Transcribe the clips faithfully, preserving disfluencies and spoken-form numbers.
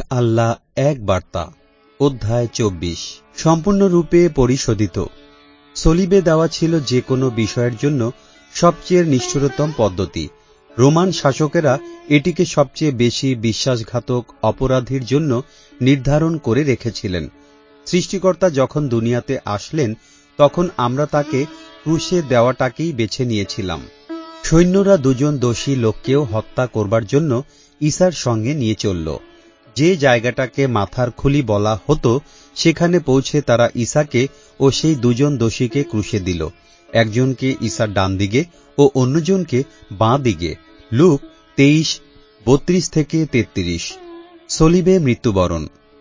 আল্লাহ এক বার্তা অধ্যায় চব্বিশ সম্পূর্ণরূপে পরিশোধিত। সলিবে দেওয়া ছিল যে কোনো বিষয়ের জন্য সবচেয়ে নিষ্ঠুরতম পদ্ধতি। রোমান শাসকেরা এটিকে সবচেয়ে বেশি বিশ্বাসঘাতক অপরাধীর জন্য নির্ধারণ করে রেখেছিলেন। সৃষ্টিকর্তা যখন দুনিয়াতে আসলেন তখন আমরা তাকে ক্রুশে দেওয়াটাকেই বেছে নিয়েছিলাম। সৈন্যরা দুজন দোষী লোককেও হত্যা করবার জন্য ঈসার সঙ্গে নিয়ে চলল। যে জায়গাটাকে মাথার খুলি বলা হতো সেখানে পৌঁছে তারা ঈসাকে ও সেই দুজন দোষীকে ক্রুশে দিল, একজনকে ঈসার ডান দিকে ও অন্যজনকে বাঁ দিকে। লুক তেইশ বত্রিশ থেকে তেত্রিশ। সলিবে মৃত্যুবরণ।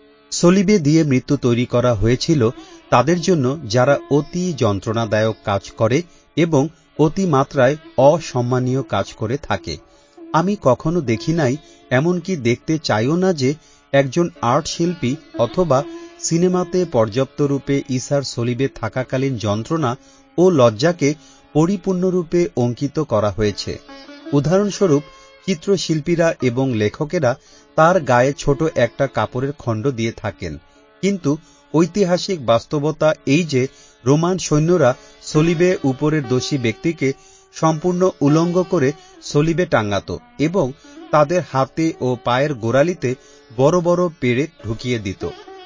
সলিবে দিয়ে মৃত্যু তৈরি করা হয়েছিল তাদের জন্য যারা অতি যন্ত্রণাদায়ক কাজ করে এবং অতিমাত্রায় অসম্মানীয় কাজ করে থাকে। আমি কখনো দেখি নাই, এমনকি দেখতে চাইও না যে একজন আর্ট শিল্পী অথবা সিনেমাতে পর্যাপ্তরূপে ঈসার সলিবে থাকাকালীন যন্ত্রণা ও লজ্জাকে পরিপূর্ণরূপে অঙ্কিত করা হয়েছে। উদাহরণস্বরূপ চিত্রশিল্পীরা এবং লেখকেরা তার গায়ে ছোট একটা কাপড়ের খণ্ড দিয়ে থাকেন, কিন্তু ঐতিহাসিক বাস্তবতা এই যে রোমান সৈন্যরা সলিবে উপরের দোষী ব্যক্তিকে সম্পূর্ণ উলঙ্গ করে সলিবে টাঙাত এবং তাদের হাতে ও পায়ের গোড়ালিতে বড় বড় পেরেক ঢুকিয়ে দিত।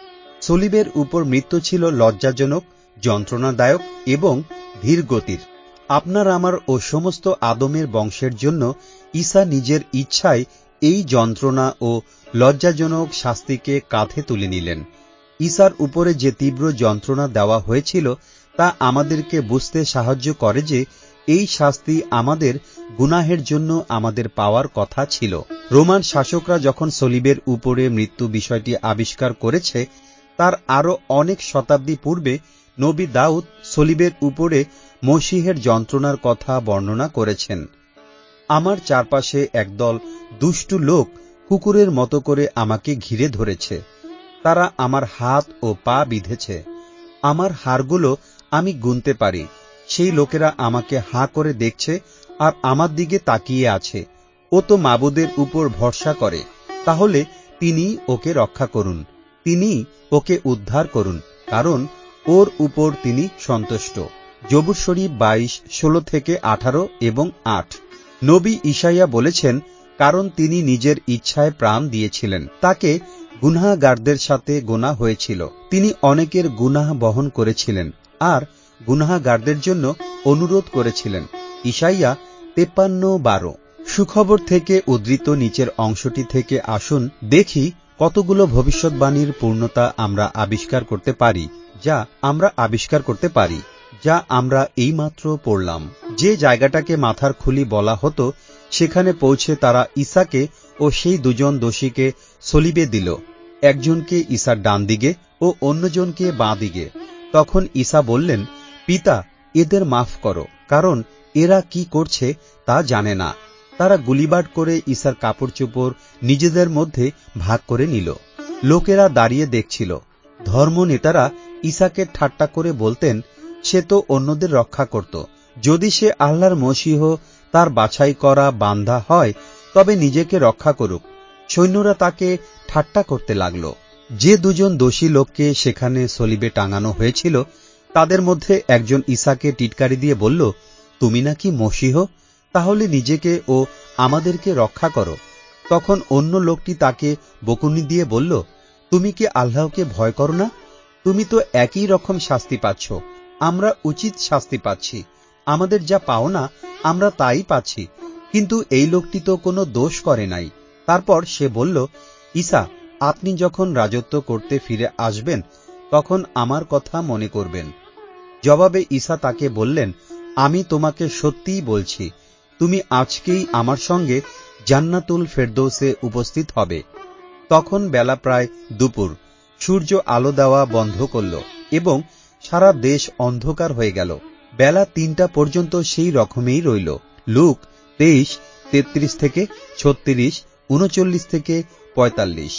সলিবের উপর মৃত্যু ছিল লজ্জাজনক, যন্ত্রণাদায়ক এবং ধীর গতির। আপনার আমার ও সমস্ত আদমের বংশের জন্য ঈসা নিজের ইচ্ছায় এই যন্ত্রণা ও লজ্জাজনক শাস্তিকে কাঁধে তুলে নিলেন। ঈসার উপরে যে তীব্র যন্ত্রণা দেওয়া হয়েছিল তা আমাদেরকে বুঝতে সাহায্য করে যে এই শাস্তি আমাদের গুনাহের জন্য আমাদের পাওয়ার কথা ছিল। রোমান শাসকরা যখন সলিবের উপরে মৃত্যু বিষয়টি আবিষ্কার করেছে তার আরও অনেক শতাব্দী পূর্বে নবী দাউদ সলিবের উপরে মসীহের যন্ত্রণার কথা বর্ণনা করেছেন। আমার চারপাশে একদল দুষ্টু লোক কুকুরের মতো করে আমাকে ঘিরে ধরেছে। তারা আমার হাত ও পা বিঁধেছে। আমার হাড়গুলো আমি গুনতে পারি। সেই লোকেরা আমাকে হাঁ করে দেখছে আর আমার দিকে তাকিয়ে আছে। ও তো মাবুদের উপর ভরসা করে, তাহলে তিনি ওকে রক্ষা করুন, তিনি ওকে উদ্ধার করুন, কারণ ওর উপর তিনি সন্তুষ্ট। জবুর শরীফ বাইশ ষোলো থেকে আঠারো এবং আট। নবী ঈশাইয়া বলেছেন, কারণ তিনি নিজের ইচ্ছায় প্রাণ দিয়েছিলেন, তাকে গুনাহগারদের সাথে গোনা হয়েছিল। তিনি অনেকের গুনাহ বহন করেছিলেন আর গুনাহগারদের জন্য অনুরোধ করেছিলেন। ঈশাইয়া তেপ্পান্ন বারো। সুখবর থেকে উদ্ধৃত নিচের অংশটি থেকে আসুন দেখি কতগুলো ভবিষ্যৎবাণীর পূর্ণতা আমরা আবিষ্কার করতে পারি যা আমরা আবিষ্কার করতে পারি যা আমরা এইমাত্র পড়লাম। যে জায়গাটাকে মাথার খুলি বলা হতো সেখানে পৌঁছে তারা ঈসাকে ও সেই দুজন দোষীকে সলিবে দিল, একজনকে ঈসার ডান দিকে ও অন্যজনকে বাঁ দিকে। তখন ঈসা বললেন, পিতা, এদের মাফ করো, কারণ এরা কি করছে তা জানে না। তারা গুলিবাট করে ঈসার কাপড় চোপড় নিজেদের মধ্যে ভাগ করে নিল। লোকেরা দাঁড়িয়ে দেখছিল। ধর্মনেতারা ঈসাকে ঠাট্টা করে বলতেন, সে তো অন্যদের রক্ষা করত। যদি সে আল্লাহর মসীহ, তার বাছাই করা বান্দা হয়, তবে নিজেকে রক্ষা করুক। সৈন্যরা তাকে ঠাট্টা করতে লাগল। যে দুজন দোষী লোককে সেখানে সলিবে টাঙানো হয়েছিল তাদের মধ্যে একজন ঈসাকে টিটকারি দিয়ে বলল, তুমি নাকি মসীহ, তাহলে নিজেকে ও আমাদেরকে রক্ষা করো। তখন অন্য লোকটি তাকে বকুনি দিয়ে বলল, তুমি কি আল্লাহকে ভয় করো না? তুমি তো একই রকম শাস্তি পাচ্ছ, আমরা উচিত শাস্তি পাচ্ছি। আমাদের যা পাওনা আমরা তাই পাচ্ছি, কিন্তু এই লোকটি তো কোনো দোষ করে নাই। তারপর সে বলল, ঈসা, আপনি যখন রাজত্ব করতে ফিরে আসবেন তখন আমার কথা মনে করবেন। জবাবে ঈসা তাকে বললেন, আমি তোমাকে সত্যিই বলছি, তুমি আজকেই আমার সঙ্গে জান্নাতুল ফেরদৌসে উপস্থিত হবে। তখন বেলা প্রায় দুপুর। সূর্য আলো দেওয়া বন্ধ করল এবং সারা দেশ অন্ধকার হয়ে গেল। বেলা তিনটা পর্যন্ত সেই রকমেই রইল। লুক তেইশ তেত্রিশ থেকে ছত্রিশ, উনচল্লিশ থেকে পঁয়তাল্লিশ।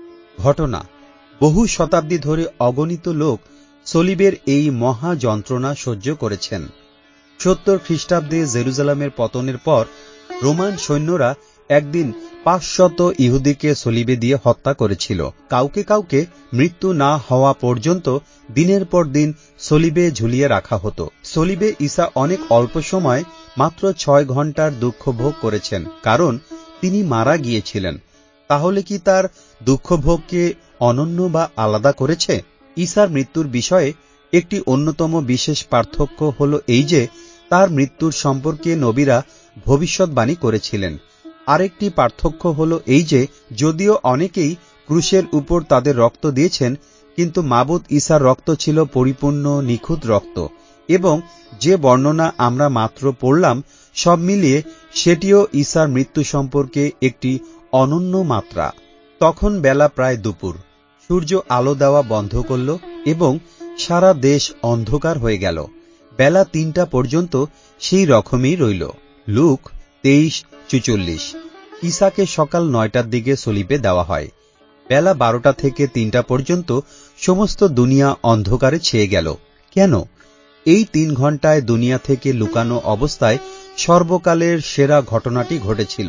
ঘটনা, বহু শতাব্দী ধরে অগণিত লোক সলিবের এই মহা যন্ত্রণা সহ্য করেছেন। সত্তর খ্রিস্টাব্দে জেরুজালেমের পতনের পর রোমান সৈন্যরা একদিন পাঁচশত ইহুদিকে সলিবে দিয়ে হত্যা করেছিল। কাউকে কাউকে মৃত্যু না হওয়া পর্যন্ত দিনের পর দিন সলিবে ঝুলিয়ে রাখা হতো। সলিবে ঈসা অনেক অল্প সময়, মাত্র ছয় ঘন্টার দুঃখ ভোগ করেছেন, কারণ তিনি মারা গিয়েছিলেন। তাহলে কি তার দুঃখভোগকে অনন্য বা আলাদা করেছে? ঈসার মৃত্যুর বিষয়ে একটি অন্যতম বিশেষ পার্থক্য হল এই যে, তার মৃত্যুর সম্পর্কে নবীরা ভবিষ্যৎবাণী করেছিলেন। আরেকটি পার্থক্য হল এই যে, যদিও অনেকেই ক্রুশের উপর তাদের রক্ত দিয়েছেন, কিন্তু মাবুদ ঈসার রক্ত ছিল পরিপূর্ণ নিখুঁত রক্ত, এবং যে বর্ণনা আমরা মাত্র পড়লাম সব মিলিয়ে সেটিও ঈসার মৃত্যু সম্পর্কে একটি অনন্য মাত্রা। তখন বেলা প্রায় দুপুর। সূর্য আলো দেওয়া বন্ধ করল এবং সারা দেশ অন্ধকার হয়ে গেল। বেলা তিনটা পর্যন্ত সেই রকমই রইল। লুক তেইশ চুচল্লিশ। ঈসাকে সকাল নয়টার দিকে সলিবে দেওয়া হয়। বেলা বারোটা থেকে তিনটা পর্যন্ত সমস্ত দুনিয়া অন্ধকারে ছেয়ে গেল। কেন? এই তিন ঘন্টায় দুনিয়া থেকে লুকানো অবস্থায় সর্বকালের সেরা ঘটনাটি ঘটেছিল।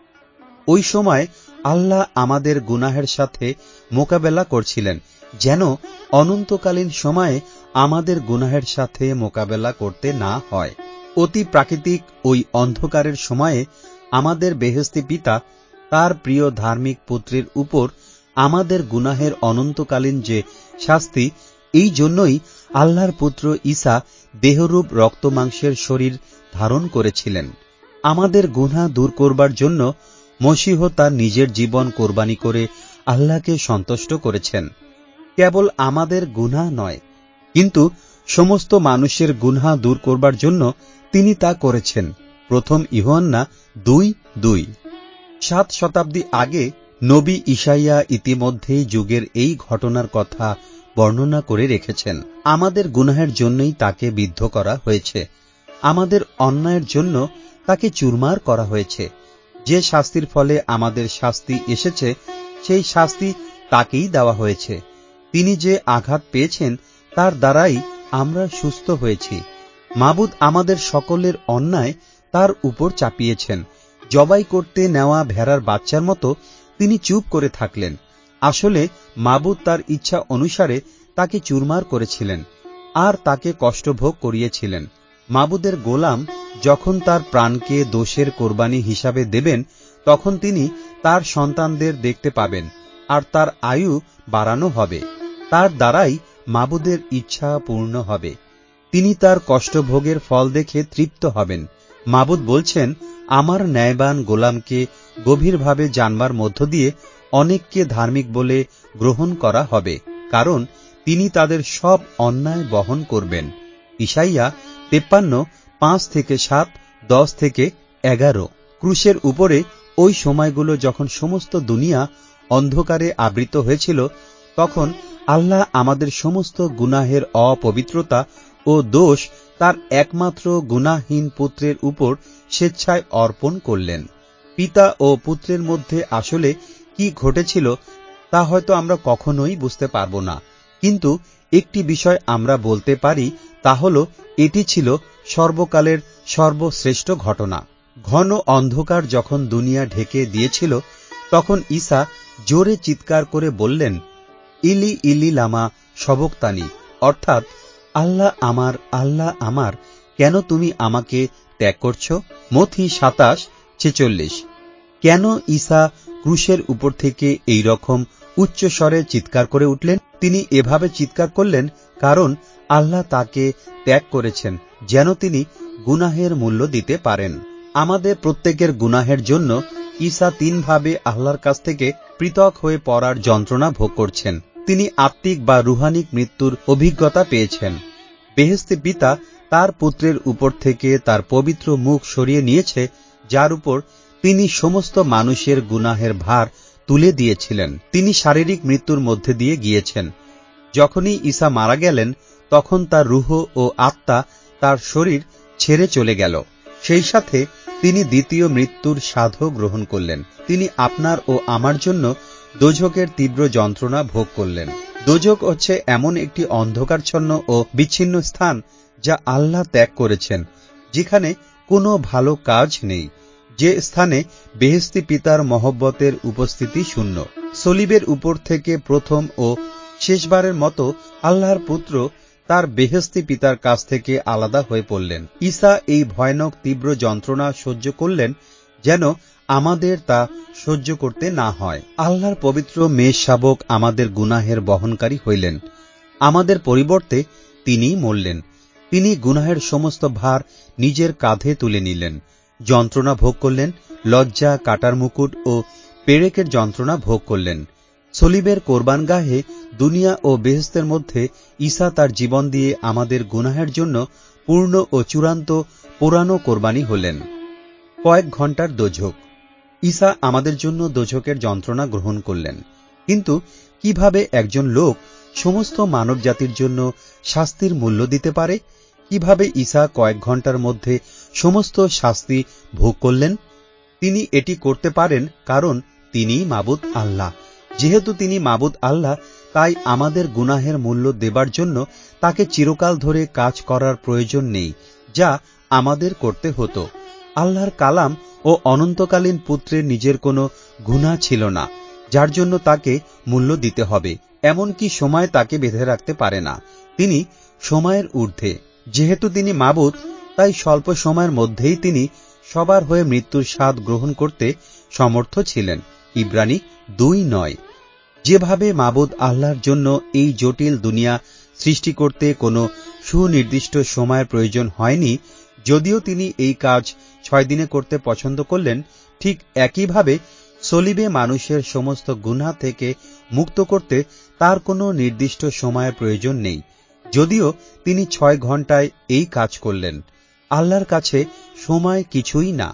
ওই সময় আল্লাহ আমাদের গুনাহের সাথে মোকাবেলা করছিলেন, যেন অনন্তকালীন সময়ে আমাদের গুনাহের সাথে মোকাবেলা করতে না হয়। অতি প্রাকৃতিক ওই অন্ধকারের সময়ে আমাদের বেহেশতি পিতা তার প্রিয় ধার্মিক পুত্রের উপর আমাদের গুনাহের অনন্তকালীন যে শাস্তি, এই জন্যই আল্লাহর পুত্র ঈসা দেহরূপ রক্তমাংসের শরীর ধারণ করেছিলেন। আমাদের গুনাহ দূর করবার জন্য মসীহ তার নিজের জীবন কোরবানি করে আল্লাহকে সন্তুষ্ট করেছেন। কেবল আমাদের গুনাহ নয়, কিন্তু সমস্ত মানুষের গুনাহ দূর করবার জন্য তিনি তা করেছেন। প্রথম ইউহান্না দুই দুই। সাত শতাব্দী আগে নবী ইশাইয়া ইতিমধ্যেই যুগের এই ঘটনার কথা বর্ণনা করে রেখেছেন। আমাদের গুনাহের জন্যই তাকে বিদ্ধ করা হয়েছে, আমাদের অন্যায়ের জন্য তাকে চুরমার করা হয়েছে। যে শাস্তির ফলে আমাদের শাস্তি এসেছে, সেই শাস্তি তাকেই দেওয়া হয়েছে। তিনি যে আঘাত পেয়েছেন, তার দ্বারাই আমরা সুস্থ হয়েছি। মাবুদ আমাদের সকলের অন্যায় তার উপর চাপিয়েছেন। জবাই করতে নেওয়া ভেড়ার বাচ্চার মতো তিনি চুপ করে থাকলেন। আসলে মাবুদ তার ইচ্ছা অনুসারে তাকে চুরমার করেছিলেন আর তাকে কষ্টভোগ করিয়েছিলেন। মাবুদের গোলাম যখন তার প্রাণকে দোষের কোরবানি হিসাবে দেবেন, তখন তিনি তার সন্তানদের দেখতে পাবেন আর তার আয়ু বাড়ানো হবে। তার দ্বারাই মাবুদের ইচ্ছা পূর্ণ হবে। তিনি তার কষ্টভোগের ফল দেখে তৃপ্ত হবেন। মাবুদ বলছেন, আমার ন্যায়বান গোলামকে গভীরভাবে জানবার মধ্য দিয়ে অনেককে ধার্মিক বলে গ্রহণ করা হবে, কারণ তিনি তাদের সব অন্যায় বহন করবেন। ইশাইয়া তেপ্পান্ন পাঁচ থেকে সাত, দশ থেকে এগারো। ক্রুশের উপরে ওই সময়গুলো যখন সমস্ত দুনিয়া অন্ধকারে আবৃত হয়েছিল, তখন আল্লাহ আমাদের সমস্ত গুনাহের অপবিত্রতা ও দোষ তার একমাত্র গুনাহহীন পুত্রের উপর স্বেচ্ছায় অর্পণ করলেন। পিতা ও পুত্রের মধ্যে আসলে কি ঘটেছিল তা হয়তো আমরা কখনোই বুঝতে পারব না, কিন্তু একটি বিষয় আমরা বলতে পারি, তা হল এটি ছিল সর্বকালের সর্বশ্রেষ্ঠ ঘটনা। ঘন অন্ধকার যখন দুনিয়া ঢেকে দিয়েছিল, তখন ঈসা জোরে চিৎকার করে বললেন, ইলি ইলি লামা সবক্তানি, অর্থাৎ আল্লাহ আমার, আল্লাহ আমার, কেন তুমি আমাকে ত্যাগ করছ? মথি সাতাশ ছেচল্লিশ। কেন ঈসা ক্রুশের উপর থেকে এই রকম উচ্চস্বরে চিৎকার করে উঠলেন? তিনি এভাবে চিৎকার করলেন কারণ আল্লাহ তাকে ত্যাগ করেছেন, যেন তিনি গুনাহের মূল্য দিতে পারেন। আমাদের প্রত্যেকের গুনাহের জন্য ঈসা তিনভাবে আল্লাহর কাছ থেকে পৃথক হয়ে পড়ার যন্ত্রণা ভোগ করছেন। তিনি আত্মিক বা রুহানিক মৃত্যুর অভিজ্ঞতা পেয়েছেন। বেহেশতি পিতা তার পুত্রের উপর থেকে তার পবিত্র মুখ সরিয়ে নিয়েছে, যার উপর তিনি সমস্ত মানুষের গুনাহের ভার তুলে দিয়েছিলেন। তিনি শারীরিক মৃত্যুর মধ্যে দিয়ে গিয়েছেন। যখনই ঈসা মারা গেলেন, তখন তার রুহ ও আত্মা তার শরীর ছেড়ে চলে গেল। সেই সাথে তিনি দ্বিতীয় মৃত্যুর স্বাদও গ্রহণ করলেন। তিনি আপনার ও আমার জন্য দোজখের তীব্র যন্ত্রণা ভোগ করলেন। দোজখ হচ্ছে এমন একটি অন্ধকারচ্ছন্ন ও বিচ্ছিন্ন স্থান যা আল্লাহ ত্যাগ করেছেন, যেখানে কোনো ভালো কাজ নেই। যে স্থানে বেহেশতি পিতার মহব্বতের উপস্থিতি শূন্য। সলিবের উপর থেকে প্রথম ও শেষবারের মতো আল্লাহর পুত্র তার বেহেশতি পিতার কাছ থেকে আলাদা হয়ে পড়লেন। ঈসা এই ভয়ানক তীব্র যন্ত্রণা সহ্য করলেন যেন আমাদের তা সহ্য করতে না হয়। আল্লাহর পবিত্র মেষ শাবক আমাদের গুনাহের বহনকারী হইলেন। আমাদের পরিবর্তে তিনি মরলেন। তিনি গুনাহের সমস্ত ভার নিজের কাঁধে তুলে নিলেন, যন্ত্রণা ভোগ করলেন, লজ্জা, কাটার মুকুট ও পেরেকের যন্ত্রণা ভোগ করলেন। সলিবের কোরবানগাহে দুনিয়া ও বেহেশতের মধ্যে ঈসা তার জীবন দিয়ে আমাদের গুনাহের জন্য পূর্ণ ও চূড়ান্ত পোড়ানো কোরবানি হলেন। কয়েক ঘন্টার দোজক। ঈসা আমাদের জন্য দোজকের যন্ত্রণা গ্রহণ করলেন। কিন্তু কিভাবে একজন লোক সমস্ত মানব জাতির জন্য শাস্তির মূল্য দিতে পারে? কিভাবে ঈসা কয়েক ঘন্টার মধ্যে সমস্ত শাস্তি ভোগ করলেন? তিনি এটি করতে পারেন কারণ তিনি মাবুদ আল্লাহ। যেহেতু তিনি মাবুদ আল্লাহ, তাই আমাদের গুনাহের মূল্য দেবার জন্য তাকে চিরকাল ধরে কাজ করার প্রয়োজন নেই, যা আমাদের করতে হতো। আল্লাহর কালাম ও অনন্তকালীন পুত্রের নিজের কোনো গুনাহ ছিল না, যার জন্য তাকে মূল্য দিতে হবে। এমনকি সময় তাকে বেঁধে রাখতে পারে না। তিনি সময়ের ঊর্ধ্বে। যেহেতু তিনি মাবুদ, তাই স্বল্প সময়ের মধ্যেই তিনি সবার হয়ে মৃত্যুর স্বাদ গ্রহণ করতে সমর্থ ছিলেন। ইব্রানী দুই নয়। যেভাবে মাবুদ আল্লাহর জন্য এই জটিল দুনিয়া সৃষ্টি করতে কোনো সুনির্দিষ্ট সময়ের প্রয়োজন হয়নি, যদিও তিনি এই কাজ ছয় দিনে করতে পছন্দ করলেন, ঠিক একইভাবে সলিবে মানুষের সমস্ত গুনাহ থেকে মুক্ত করতে তার কোনো নির্দিষ্ট সময়ের প্রয়োজন নেই, যদিও তিনি ছয় ঘন্টায় এই কাজ করলেন। আল্লাহর কাছে সময় কিছুই না।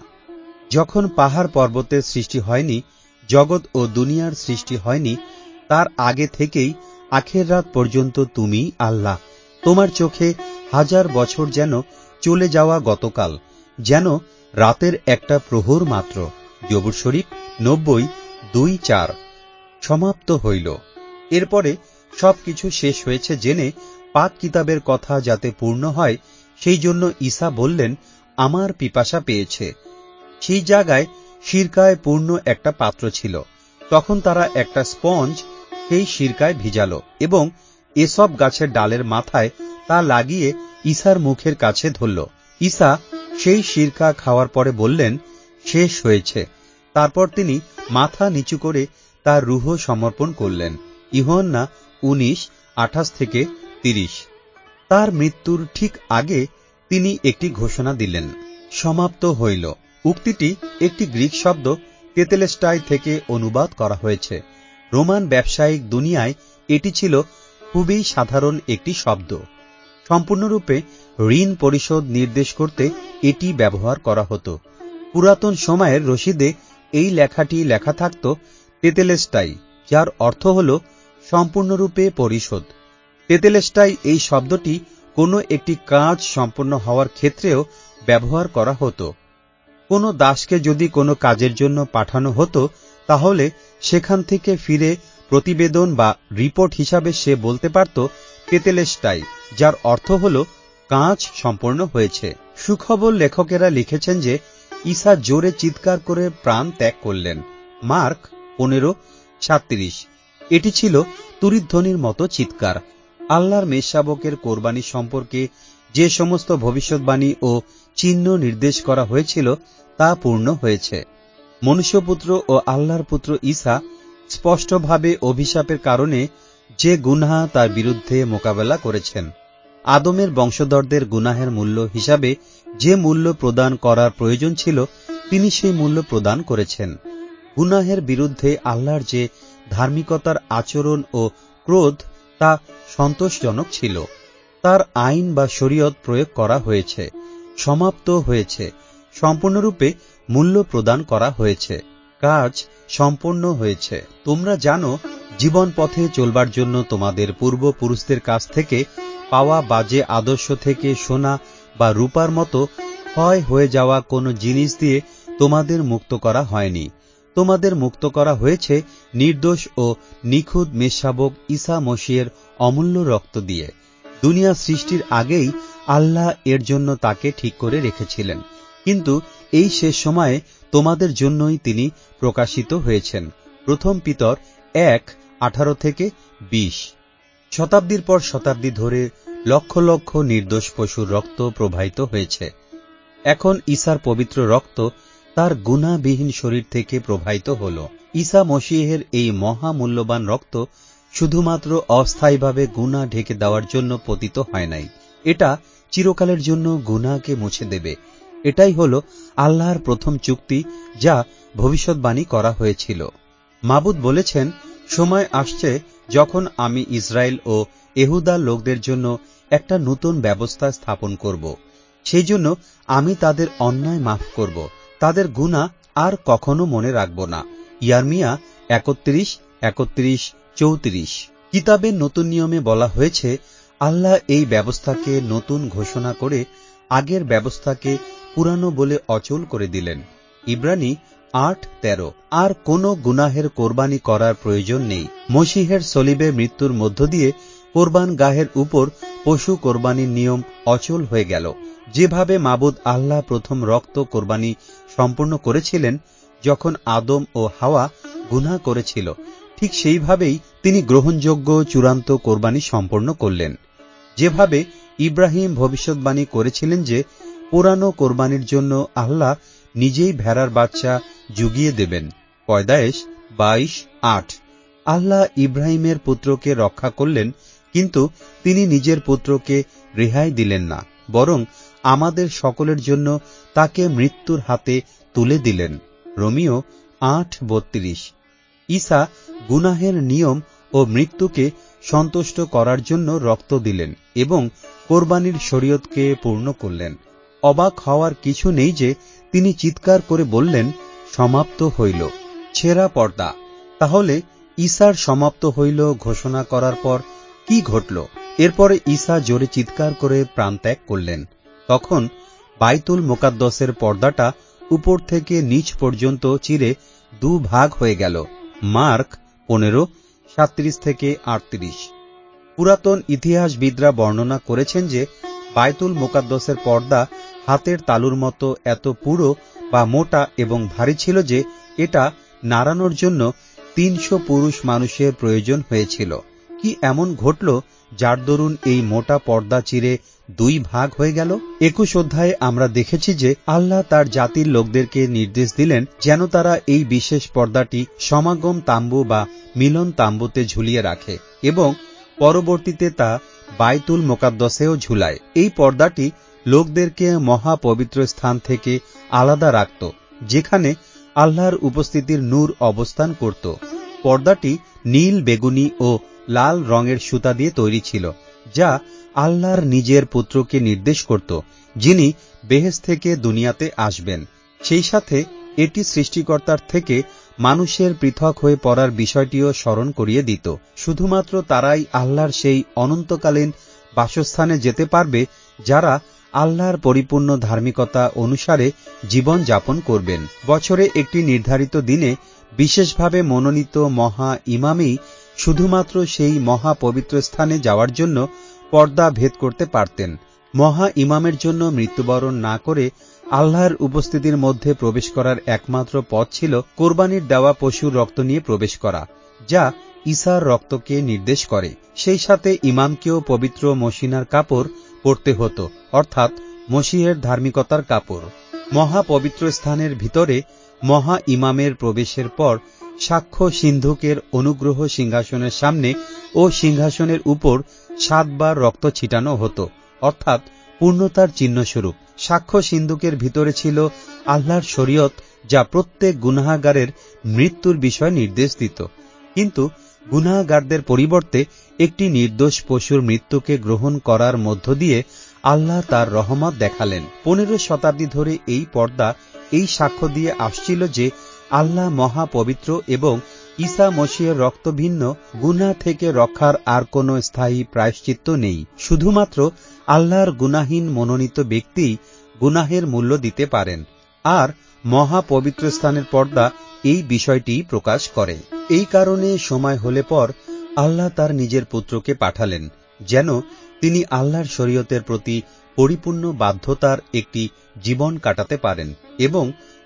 যখন পাহাড় পর্বতের সৃষ্টি হয়নি, জগৎ ও দুনিয়ার সৃষ্টি হয়নি, তার আগে থেকেই আখের রাত পর্যন্ত তুমি আল্লাহ। তোমার চোখে হাজার বছর যেন চলে যাওয়া গতকাল, যেন রাতের একটা প্রহর মাত্র। জবুর শরীফ নব্বই দুই চার। সমাপ্ত হইল। এরপরে সবকিছু শেষ হয়েছে জেনে পাক কিতাবের কথা যাতে পূর্ণ হয়, সেই জন্য ঈসা বললেন, আমার পিপাসা পেয়েছে। সেই জায়গায় সিরকায় পূর্ণ একটা পাত্র ছিল। তখন তারা একটা স্পঞ্জ সেই সিরকায় ভিজাল এবং এসব গাছের ডালের মাথায় তা লাগিয়ে ঈসার মুখের কাছে ধরল। ঈসা সেই সিরকা খাওয়ার পরে বললেন, শেষ হয়েছে। তারপর তিনি মাথা নিচু করে তার রুহ সমর্পণ করলেন। ইউহান্না উনিশ আঠাশ থেকে তিরিশ। তার মৃত্যুর ঠিক আগে তিনি একটি ঘোষণা দিলেন, সমাপ্ত হইল। উক্তিটি একটি গ্রিক শব্দ তেতেলেস্টাই থেকে অনুবাদ করা হয়েছে। রোমান ব্যবসায়িক দুনিয়ায় এটি ছিল খুবই সাধারণ একটি শব্দ। সম্পূর্ণরূপে ঋণ পরিশোধ নির্দেশ করতে এটি ব্যবহার করা হতো। পুরাতন সময়ের রসিদে এই লেখাটি লেখা থাকত তেতেলেস্টাই, যার অর্থ হল সম্পূর্ণরূপে পরিশোধ। তেতেলেস্টাই এই শব্দটি কোনো একটি কাজ সম্পন্ন হওয়ার ক্ষেত্রেও ব্যবহার করা হতো। কোনো দাসকে যদি কোনো কাজের জন্য পাঠানো হতো, তাহলে সেখান থেকে ফিরে প্রতিবেদন বা রিপোর্ট হিসাবে সে বলতে পারত তেতেলেস্টাই, যার অর্থ হল কাজ সম্পন্ন হয়েছে। সুখবর লেখকেরা লিখেছেন যে ঈসা জোরে চিৎকার করে প্রাণ ত্যাগ করলেন। মার্ক পনেরো সাতত্রিশ। এটি ছিল তুরিধ্বনির মতো চিৎকার। আল্লাহর মেষশাবকের কোরবানি সম্পর্কে যে সমস্ত ভবিষ্যৎবাণী ও চিহ্ন নির্দেশ করা হয়েছিল তা পূর্ণ হয়েছে। মনুষ্যপুত্র ও আল্লাহর পুত্র ঈসা স্পষ্টভাবে অভিশাপের কারণে যে গুনাহ তার বিরুদ্ধে মোকাবেলা করেছেন, আদমের বংশধরদের গুনাহের মূল্য হিসাবে যে মূল্য প্রদান করার প্রয়োজন ছিল, তিনি সেই মূল্য প্রদান করেছেন। গুনাহের বিরুদ্ধে আল্লাহর যে ধার্মিকতার আচরণ ও ক্রোধ, তা সন্তোষজনক ছিল। তার আইন বা শরীয়ত প্রয়োগ করা হয়েছে, সমাপ্ত হয়েছে, সম্পূর্ণরূপে মূল্য প্রদান করা হয়েছে, কাজ সম্পন্ন হয়েছে। তোমরা জানো, জীবন পথে চলবার জন্য তোমাদের পূর্বপুরুষদের কাছ থেকে পাওয়া বাজে আদর্শ থেকে সোনা বা রূপার মতো ক্ষয় হয়ে যাওয়া কোনো জিনিস দিয়ে তোমাদের মুক্ত করা হয়নি। তোমাদের মুক্ত করা হয়েছে নির্দোষ ও নিখুঁত মেষশাবক ঈসা মসিহের অমূল্য রক্ত দিয়ে। দুনিয়া সৃষ্টির আগেই আল্লাহ এর জন্য তাকে ঠিক করে রেখেছিলেন, কিন্তু এই শেষ সময়ে তোমাদের জন্যই তিনি প্রকাশিত হয়েছেন। প্রথম পিতর এক আঠারো থেকে বিশ। শতাব্দীর পর শতাব্দী ধরে লক্ষ লক্ষ নির্দোষ পশুর রক্ত প্রবাহিত হয়েছে। এখন ঈসার পবিত্র রক্ত তার গুনাহবিহীন শরীর থেকে প্রবাহিত হল। ঈসা মসীহের এই মহামূল্যবান রক্ত শুধুমাত্র অস্থায়ীভাবে গুনাহ ঢেকে দেওয়ার জন্য পতিত হয় নাই, এটা চিরকালের জন্য গুনাহকে মুছে দেবে। এটাই হল আল্লাহর প্রথম চুক্তি, যা ভবিষ্যৎবাণী করা হয়েছিল। মাবুদ বলেছেন, সময় আসছে যখন আমি ইসরায়েল ও এহুদার লোকদের জন্য একটা নতুন ব্যবস্থা স্থাপন করব। সেই জন্য আমি তাদের অন্যায় মাফ করব, তাদের গুনাহ আর কখনো মনে রাখব না। ইয়ার্মিয়া একত্রিশ একত্রিশ চৌত্রিশ। কিতাবের নতুন নিয়মে বলা হয়েছে, আল্লাহ এই ব্যবস্থাকে নতুন ঘোষণা করে আগের ব্যবস্থাকে পুরানো বলে অচল করে দিলেন। ইব্রানী আট তেরো। আর কোনো গুনাহের কোরবানি করার প্রয়োজন নেই। মসীহের সলিবে মৃত্যুর মধ্য দিয়ে কোরবান গাহের উপর পশু কোরবানির নিয়ম অচল হয়ে গেল। যেভাবে মাবুদ আল্লাহ প্রথম রক্ত কোরবানি সম্পূর্ণ করেছিলেন যখন আদম ও হাওয়া গুনাহ করেছিল, ঠিক সেইভাবেই তিনি গ্রহণযোগ্য চূড়ান্ত কোরবানি সম্পন্ন করলেন। যেভাবে ইব্রাহিম ভবিষ্যৎবাণী করেছিলেন যে পুরানো কোরবানির জন্য আল্লাহ নিজেই ভেড়ার বাচ্চা জুগিয়ে দেবেন। পয়দায়েশ বাইশ আট। আল্লাহ ইব্রাহিমের পুত্রকে রক্ষা করলেন, কিন্তু তিনি নিজের পুত্রকে রেহাই দিলেন না, বরং আমাদের সকলের জন্য তাকে মৃত্যুর হাতে তুলে দিলেন। রোমিও আট বত্রিশ। ঈসা গুনাহের নিয়ম ও মৃত্যুকে সন্তুষ্ট করার জন্য রক্ত দিলেন এবং কোরবানির শরীয়তকে পূর্ণ করলেন। অবাক হওয়ার কিছু নেই যে তিনি চিৎকার করে বললেন, সমাপ্ত হইল। ছেঁড়া পর্দা। তাহলে ঈসার সমাপ্ত হইল ঘোষণা করার পর কি ঘটল? এরপরে ঈসা জোরে চিৎকার করে প্রাণত্যাগ করলেন। তখন বাইতুল মোকাদ্দসের পর্দাটা উপর থেকে নিচ পর্যন্ত চিরে দু ভাগ হয়ে গেল। মার্ক পনেরো সাতত্রিশ থেকে আটত্রিশ। পুরাতন ইতিহাসবিদরা বর্ণনা করেছেন যে বাইতুল মোকাদ্দসের পর্দা হাতের তালুর মতো এত পুরো বা মোটা এবং ভারী ছিল যে এটা নাড়ানোর জন্য তিনশো পুরুষ মানুষের প্রয়োজন হয়েছিল। কি এমন ঘটল যার দরুন এই মোটা পর্দা চিরে দুই ভাগ হয়ে গেল? একুশ অধ্যায়ে আমরা দেখেছি যে আল্লাহ তার জাতির লোকদেরকে নির্দেশ দিলেন যেন তারা এই বিশেষ পর্দাটি সমাগম তাম্বু বা মিলন তাম্বুতে ঝুলিয়ে রাখে এবং পরবর্তীতে তা বাইতুল মোকাদ্দসেও ঝুলায়। এই পর্দাটি লোকদেরকে মহাপবিত্র স্থান থেকে আলাদা রাখত, যেখানে আল্লাহর উপস্থিতির নূর অবস্থান করত। পর্দাটি নীল, বেগুনি ও লাল রঙের সুতা দিয়ে তৈরি ছিল, যা আল্লাহর নিজের পুত্রকে নির্দেশ করত, যিনি বেহেশত থেকে দুনিয়াতে আসবেন। সেই সাথে এটি সৃষ্টিকর্তার থেকে মানুষের পৃথক হয়ে পড়ার বিষয়টিও স্মরণ করিয়ে দিত। শুধুমাত্র তারাই আল্লাহর সেই অনন্তকালীন বাসস্থানে যেতে পারবে যারা আল্লাহর পরিপূর্ণ ধার্মিকতা অনুসারে জীবন যাপন করবেন। বছরে একটি নির্ধারিত দিনে বিশেষভাবে মনোনীত মহা ইমামই শুধুমাত্র সেই মহা পবিত্র স্থানে যাওয়ার জন্য পর্দা ভেদ করতে পারতেন। মহা ইমামের জন্য মৃত্যুবরণ না করে আল্লাহর উপস্থিতির মধ্যে প্রবেশ করার একমাত্র পথ ছিল কোরবানির দেওয়া পশুর রক্ত নিয়ে প্রবেশ করা, যা ঈসার রক্তকে নির্দেশ করে। সেই সাথে ইমামকেও পবিত্র মসিনার কাপড় পরতে হতো, অর্থাৎ মসিহের ধার্মিকতার কাপড়। মহা পবিত্র স্থানের ভিতরে মহা ইমামের প্রবেশের পর সাক্ষ্য সিন্ধুকের অনুগ্রহ সিংহাসনের সামনে ও সিংহাসনের উপর সাতবার রক্ত ছিটানো হতো, অর্থাৎ পূর্ণতার চিহ্নস্বরূপ। সাক্ষ্য সিন্ধুকের ভিতরে ছিল আল্লাহর শরীয়ত, যা প্রত্যেক গুনাহগারের মৃত্যুর বিষয় নির্দেশ দিত। কিন্তু গুনাহগারদের পরিবর্তে একটি নির্দোষ পশুর মৃত্যুকে গ্রহণ করার মধ্য দিয়ে আল্লাহ তার রহমত দেখালেন। পনেরো শতাব্দী ধরে এই পর্দা এই সাক্ষ্য দিয়ে আসছিল যে আল্লাহ মহা পবিত্র এবং ঈসা মসীহের রক্ত ভিন্ন গুনাহ থেকে রক্ষার আর কোনো স্থায়ী প্রায়শ্চিত্ত নেই। শুধুমাত্র আল্লাহর গুনাহীন মনোনীত ব্যক্তিই গুনাহের মূল্য দিতে পারেন, আর মহা পবিত্র স্থানের পর্দা এই বিষয়টি প্রকাশ করে। এই কারণে সময় হলে পর আল্লাহ তার নিজের পুত্রকে পাঠালেন, যেন তিনি আল্লাহর শরীয়তের প্রতি পরিপূর্ণ বাধ্যতার একটি জীবন কাটাতে পারেন এবং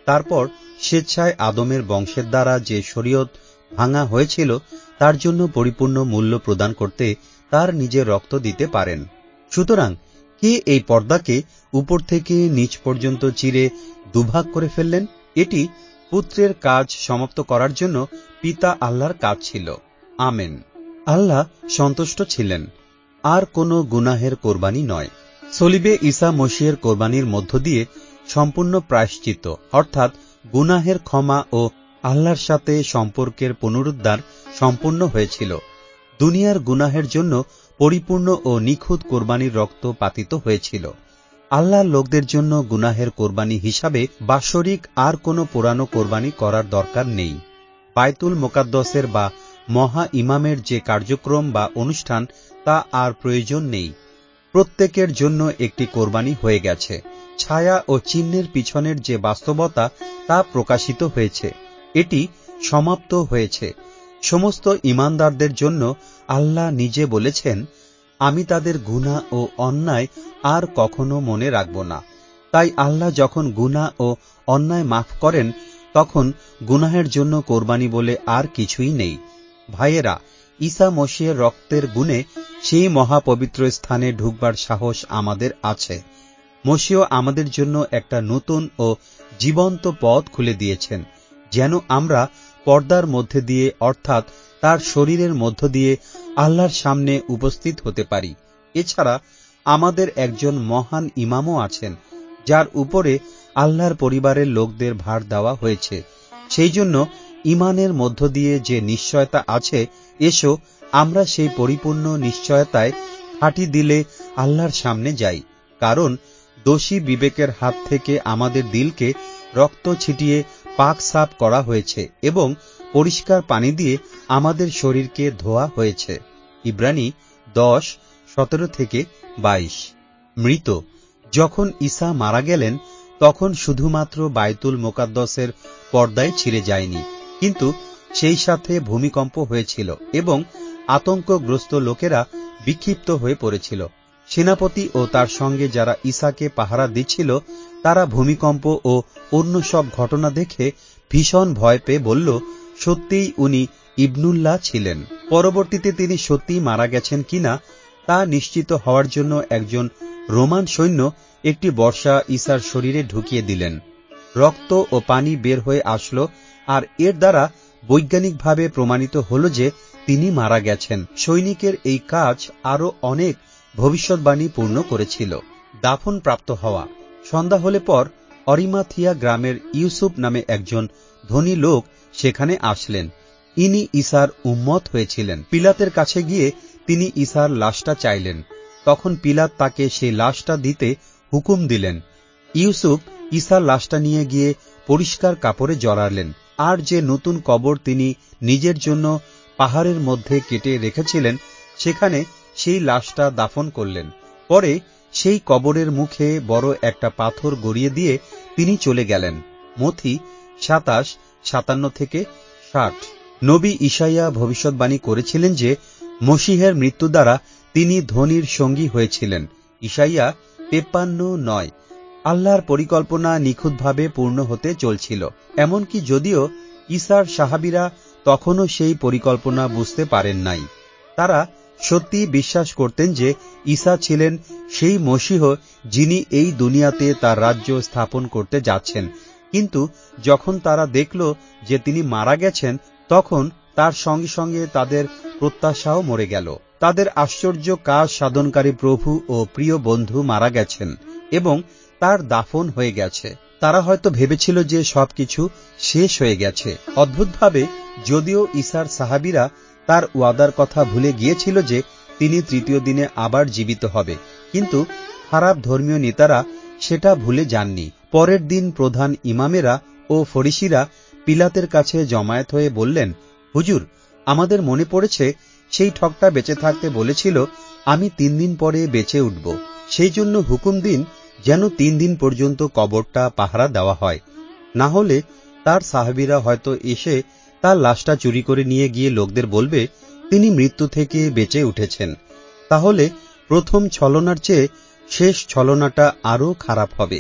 তারপর স্বেচ্ছায় আদমের বংশের দ্বারা যে শরীয়ত ভাঙা হয়েছিল তার জন্য পরিপূর্ণ মূল্য প্রদান করতে তার নিজের রক্ত দিতে পারেন। সুতরাং কে এই পর্দাকে উপর থেকে নিচ পর্যন্ত চিরে দুভাগ করে ফেললেন? এটি পুত্রের কাজ সমাপ্ত করার জন্য পিতা আল্লাহর কাজ ছিল। আমেন। আল্লাহ সন্তুষ্ট ছিলেন, আর কোনো গুনাহের কোরবানি নয়। সলিবে ঈসা মসীহের কোরবানির মধ্য দিয়ে সম্পূর্ণ প্রায়শ্চিত্ত অর্থাৎ গুনাহের ক্ষমা ও আল্লাহর সাথে সম্পর্কের পুনরুদ্ধার সম্পূর্ণ হয়েছিল। দুনিয়ার গুনাহের জন্য পরিপূর্ণ ও নিখুঁত কোরবানির রক্ত পাতিত হয়েছিল। আল্লাহর লোকদের জন্য গুনাহের কোরবানি হিসাবে বাৎসরিক আর কোনো পুরানো কোরবানি করার দরকার নেই। বায়তুল মোকাদ্দসের বা মহা ইমামের যে কার্যক্রম বা অনুষ্ঠান তা আর প্রয়োজন নেই। প্রত্যেকের জন্য একটি কোরবানি হয়ে গেছে। ছায়া ও চিহ্নের পিছনের যে বাস্তবতা তা প্রকাশিত হয়েছে। এটি সমাপ্ত হয়েছে। সমস্ত ঈমানদারদের জন্য আল্লাহ নিজে বলেছেন, আমি তাদের গুনাহ ও অন্যায় আর কখনো মনে রাখব না। তাই আল্লাহ যখন গুনাহ ও অন্যায় মাফ করেন তখন গুনাহের জন্য কোরবানি বলে আর কিছুই নেই। ভাইয়েরা, ঈসা মসীহের রক্তের গুণে সেই মহাপবিত্র স্থানে ঢুকবার সাহস আমাদের আছে। মসীহ আমাদের জন্য একটা নতুন ও জীবন্ত পথ খুলে দিয়েছেন, যেন আমরা পর্দার মধ্যে দিয়ে অর্থাৎ তার শরীরের মধ্য দিয়ে আল্লাহর সামনে উপস্থিত হতে পারি। এছাড়া আমাদের একজন মহান ইমামও আছেন, যার উপরে আল্লাহর পরিবারের লোকদের ভার দেওয়া হয়েছে। সেই জন্য ইমানের মধ্য দিয়ে যে নিশ্চয়তা আছে, এসো আমরা সেই পরিপূর্ণ নিশ্চয়তায় খাঁটি দিলে আল্লাহর সামনে যাই। কারণ দোষী বিবেকের হাত থেকে আমাদের দিলকে রক্ত ছিটিয়ে পাক সাফ করা হয়েছে এবং পরিষ্কার পানি দিয়ে আমাদের শরীরকে ধোয়া হয়েছে। ইব্রানী দশ সতেরো থেকে বাইশ। মৃত যখন ঈসা মারা গেলেন তখন শুধুমাত্র বায়তুল মোকাদ্দসের পর্দায় ছিঁড়ে যায়নি, কিন্তু সেই সাথে ভূমিকম্প হয়েছিল এবং আতঙ্কগ্রস্ত লোকেরা বিক্ষিপ্ত হয়ে পড়েছিল। সেনাপতি ও তার সঙ্গে যারা ঈসাকে পাহারা দিচ্ছিল তারা ভূমিকম্প ও অন্য সব ঘটনা দেখে ভীষণ ভয় পেয়ে বলল, সত্যিই উনি ইবনুল্লাহ ছিলেন। পরবর্তীতে তিনি সত্যিই মারা গেছেন কিনা তা নিশ্চিত হওয়ার জন্য একজন রোমান সৈন্য একটি বর্শা ঈসার শরীরে ঢুকিয়ে দিলেন। রক্ত ও পানি বের হয়ে আসলো, আর এর দ্বারা বৈজ্ঞানিকভাবে প্রমাণিত হল যে তিনি মারা গেছেন। সৈনিকের এই কাজ আরও অনেক ভবিষ্যৎবাণী পূর্ণ করেছিল। দাফন প্রাপ্ত হওয়া। সন্ধ্যা হলে পর অরিমাথিয়া গ্রামের ইউসুফ নামে একজন ধনী লোক সেখানে আসলেন। ইনি ঈসার উম্মত হয়েছিলেন। পিলাতের কাছে গিয়ে তিনি ঈসার লাশটা চাইলেন। তখন পিলাত তাকে সেই লাশটা দিতে হুকুম দিলেন। ইউসুফ ঈসার লাশটা নিয়ে গিয়ে পরিষ্কার কাপড়ে জড়ালেন, আর যে নতুন কবর তিনি নিজের জন্য পাহাড়ের মধ্যে কেটে রেখেছিলেন সেখানে সেই লাশটা দাফন করলেন। পরে সেই কবরের মুখে বড় একটা পাথর গড়িয়ে দিয়ে তিনি চলে গেলেন। মথি সাতাশ সাতান্ন থেকে ষাট। নবী ঈশাইয়া ভবিষ্যৎবাণী করেছিলেন যে মসীহের মৃত্যু দ্বারা তিনি ধনীর সঙ্গী হয়েছিলেন। ঈশাইয়া তেপ্পান্ন নয়। আল্লাহর পরিকল্পনা নিখুঁতভাবে পূর্ণ হতে চলছিল, এমনকি যদিও ঈসার সাহাবীরা তখনও সেই পরিকল্পনা বুঝতে পারেন নাই। তারা সত্যি বিশ্বাস করতেন যে ঈসা ছিলেন সেই মসীহ যিনি এই দুনিয়াতে তার রাজ্য স্থাপন করতে যাচ্ছেন। কিন্তু যখন তারা দেখল যে তিনি মারা গেছেন তখন তার সঙ্গে সঙ্গে তাদের প্রত্যাশাও মরে গেল। তাদের আশ্চর্য কাজ সাধনকারী প্রভু ও প্রিয় বন্ধু মারা গেছেন এবং তার দাফন হয়ে গেছে। তারা হয়তো ভেবেছিল যে সবকিছু শেষ হয়ে গেছে। অদ্ভুতভাবে যদিও ঈসার সাহাবীরা তার ওয়াদার কথা ভুলে গিয়েছিল যে তিনি তৃতীয় দিনে আবার জীবিত হবে, কিন্তু খারাপ ধর্মীয় নেতারা সেটা ভুলে যাননি। পরের দিন প্রধান ইমামেরা ও ফরিসিরা পিলাতের কাছে জমায়েত হয়ে বললেন, হুজুর, আমাদের মনে পড়েছে সেই ঠকটা বেঁচে থাকতে বলেছিল, আমি তিন দিন পরে বেঁচে উঠব। সেই জন্য হুকুম দিন যেন তিন দিন পর্যন্ত কবরটা পাহারা দেওয়া হয়, না হলে তার সাহাবীরা হয়তো এসে তার লাশটা চুরি করে নিয়ে গিয়ে লোকদের বলবে তিনি মৃত্যু থেকে বেঁচে উঠেছেন। তাহলে প্রথম ছলনার চেয়ে শেষ ছলনাটা আরও খারাপ হবে।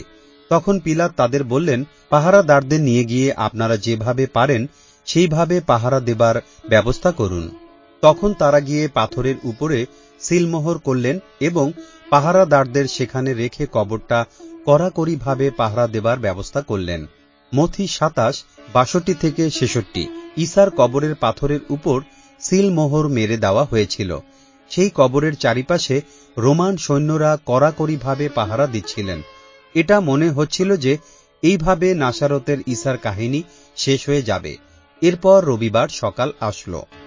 তখন পিলাত তাদের বললেন, পাহারাদারদের নিয়ে গিয়ে আপনারা যেভাবে পারেন সেইভাবে পাহারা দেবার ব্যবস্থা করুন। তখন তারা গিয়ে পাথরের উপরে সিলমোহর করলেন এবং পাহারাদারদের সেখানে রেখে কবরটা কড়াকড়িভাবে পাহারা দেবার ব্যবস্থা করলেন। মথি সাতাশ বাষট্টি থেকে ছেষট্টি। ঈসার কবরের পাথরের উপর সিলমোহর মেরে দেওয়া হয়েছিল। সেই কবরের চারিপাশে রোমান সৈন্যরা কড়াকড়িভাবে পাহারা দিচ্ছিলেন। এটা মনে হচ্ছিল যে এইভাবে নাসারতের ঈসার কাহিনী শেষ হয়ে যাবে। এরপর রবিবার সকাল আসলো।